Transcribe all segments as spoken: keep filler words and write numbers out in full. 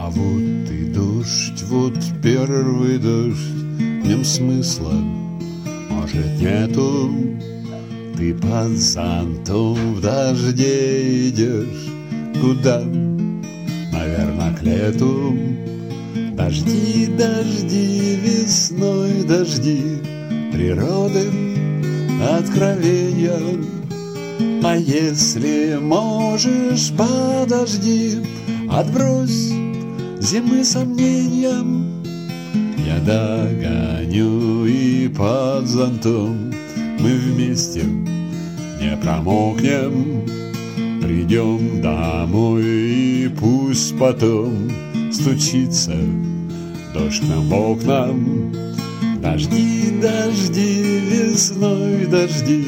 А вот и дождь, вот первый дождь, в нем смысла, может, нету. Ты под зонтом в дожде идешь. Куда? Наверное, к лету. Дожди, дожди, весной дожди, природы откровения. А если можешь, подожди, отбрось зимы сомнениям. Я догоню и под зонтом мы вместе не промокнем. Придем домой и пусть потом стучится дождь к нам в окна. Дожди, дожди, весной дожди,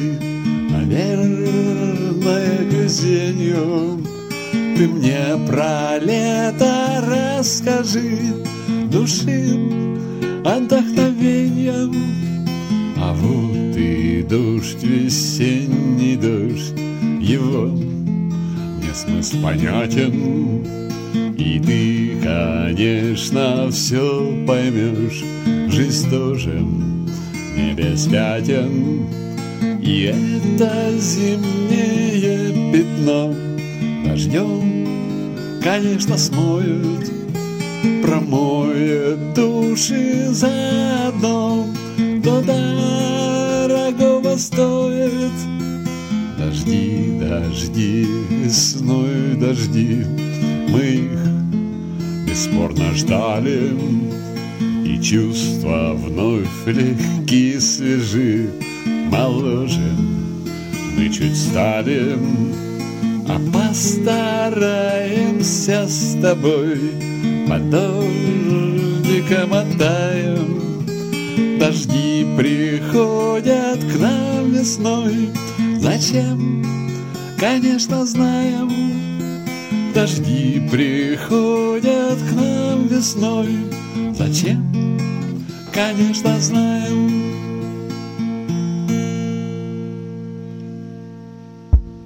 наверное, к весенью. Ты мне про лето расскажи, душим отдохновением. А вот и дождь, весенний дождь, его мне смысл понятен. И ты, конечно, все поймешь, жизнь тоже не без пятен. И это зимнее пятно дождем, конечно, смоет, промоет души заодно, то дорогого стоит. Дожди, дожди, весной дожди, мы их бесспорно ждали, и чувства вновь легкие, свежи, моложе мы чуть стали. А постараемся с тобой под дождиком оттаем. Дожди приходят к нам весной. Зачем? Конечно, знаем. Дожди приходят к нам весной. Зачем? Конечно, знаем.